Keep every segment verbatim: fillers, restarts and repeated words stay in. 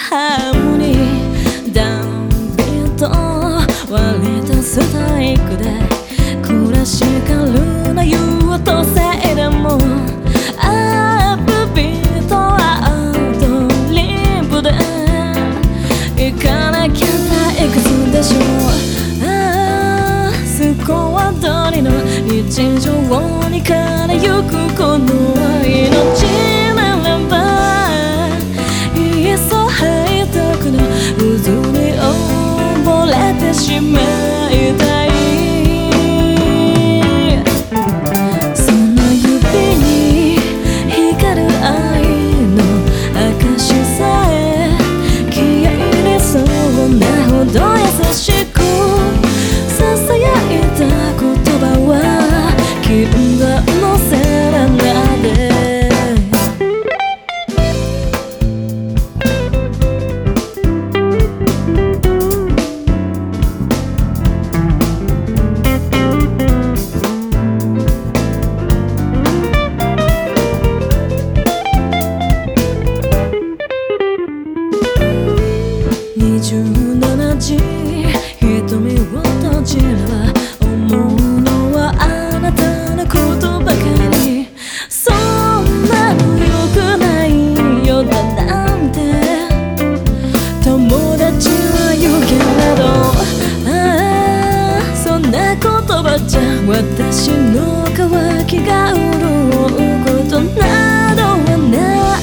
ハーモニーダウンビート割とストイックでクラシカルな優等生でもアップビートアウトリンプで行かなきゃ退屈でしょう。ああスコア通りの日常にからゆくこの命ならばいっそ背徳の渦に溺れてしまいたい。その指に光る愛の証さえ消え入れそうなほど優しくささやいた言葉は禁断のセレナでにじゅうななじ瞳を閉じれば思うのはあなたのことばかり。そんなの良くないよだなんて友達は言うけれど、ああそんな言葉じゃ私の渇きが潤うことなどはない。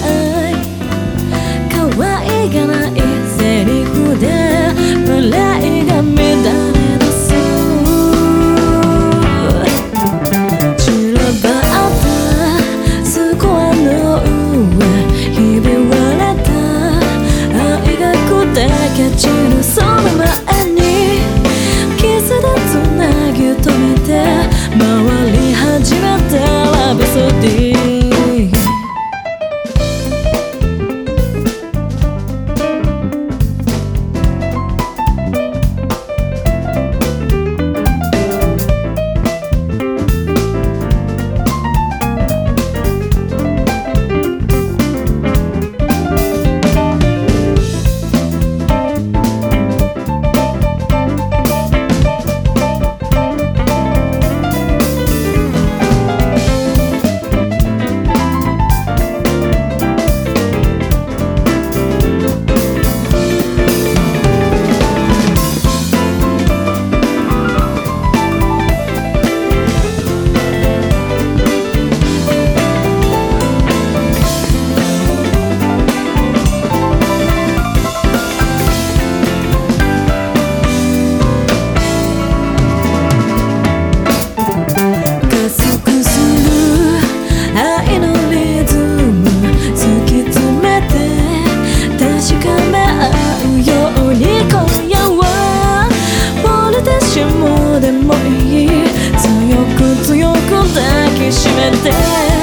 可愛げないセリフで笑いが乱れ出す。散らばったスコアの上ひび割れた愛が砕け散るその前にキスでつなぎ止めて回り始めたラブソディー。でもいい強く強く抱きしめて